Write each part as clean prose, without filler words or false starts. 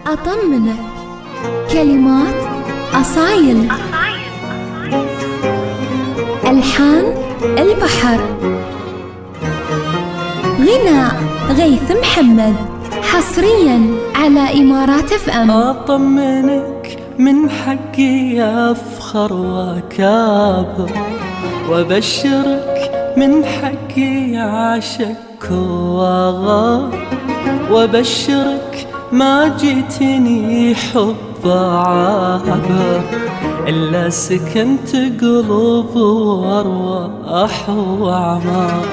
أطمنك. كلمات أصايل، ألحان البحر، غناء غيث محمد، حصريا على إمارات FM. أطمنك من حقي أفخر وأكابر، وأبشرك من حقي أعشق وأغار، وأبشرك ما جيتني حب عابر، إلا سكنت قلوب وأرواح وأعمار.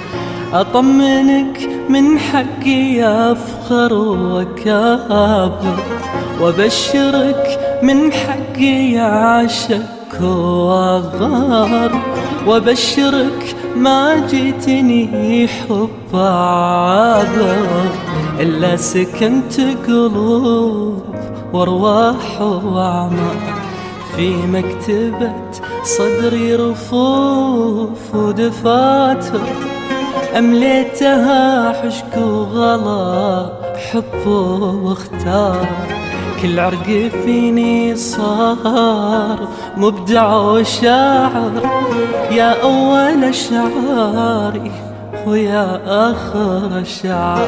أطمنك من حقي أفخر وأكابر، وأبشرك من حقي أعشق وأغار، وأبشرك ما جيتني حب عابر، إلا سكنت قلوب وأرواح وأعمار. في مكتبة صدري رفوف ودفاتر، أمليتها عشق وغلا حب واختار. كل عرق فيني صار مبدع وشاعر، يا أول أشعاري ويا آخر شعر.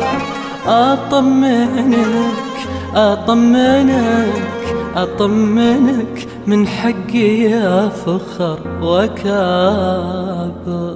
أطمنك أطمنك أطمنك من حقي أفخر وأكابر.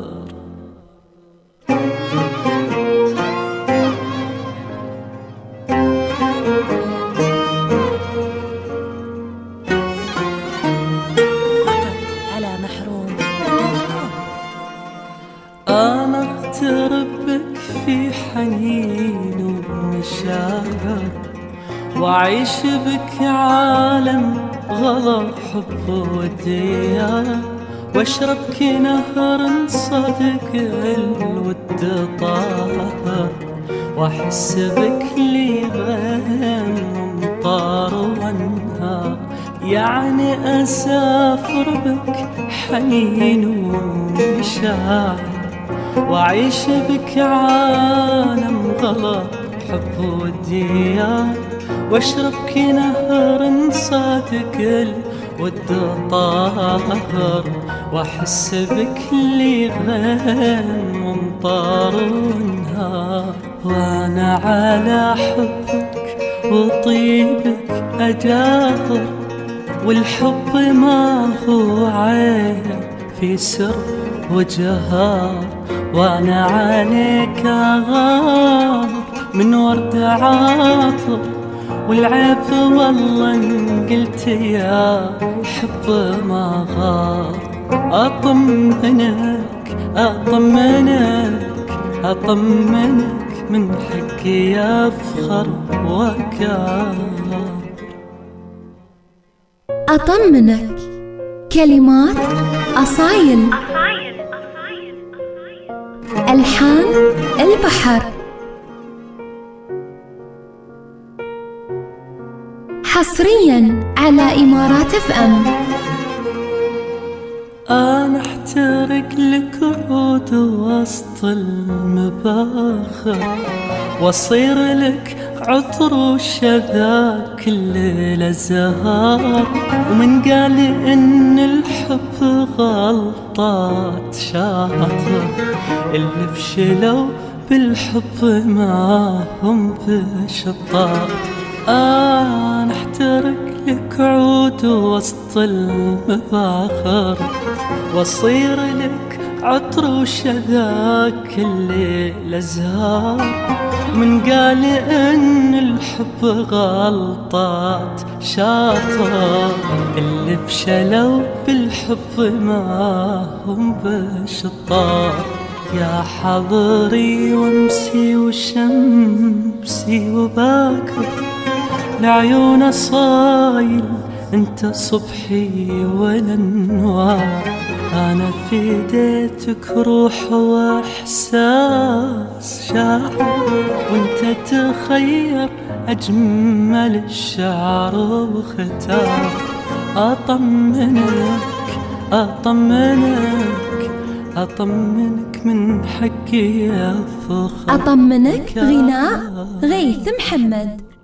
أنا اغترب بك في حنين ومشاعر، وأعيش بك عالم غلا حب وديار، واشربك نهر صدق الود طاهر، واحس بك لي غيم مطار وانهار. يعني أسافر بك حنين ومشاعر، وأعيش بك عالم غلا حب وديار، واشربك نهر صادق الود طاهر، واحس بك لي غيم ممطار ونهار. وانا على حبك وطيبك أجاهر، والحب ما هو عين في سر وجهار. وانا عليك أغار من ورد عاطر، والعيب والله إن قلت يا حب ما غار. أطمنك أطمنك أطمنك من حقي أفخر وأكابر. أطمنك. كلمات أصايل، ألحان البحر، حصريا على إمارات FM. أنا احترق لك عود وسط المباخر، واصير لك عطر وشذا كل الأزهار. ومن قال إن الحب غلطات شاطر، اللي فشلوا بالحب ما هم بشطار. أنا احترق لك عود وسط المباخر، واصير لك عطر وشذا كل الأزهار. من قال إن الحب غلطات شاطر، اللي فشلوا بالحب ما هم بشطار. يا حضري وامسي وشمسي وباكر، لعيون صايل انت صبحي والانوار. انا فديتك روح واحساس شاعر، وانت تخير اجمل الشعر وختار. اطمنك أطمنك أطمنك من حقي أفخر. أطمنك غناء غيث محمد.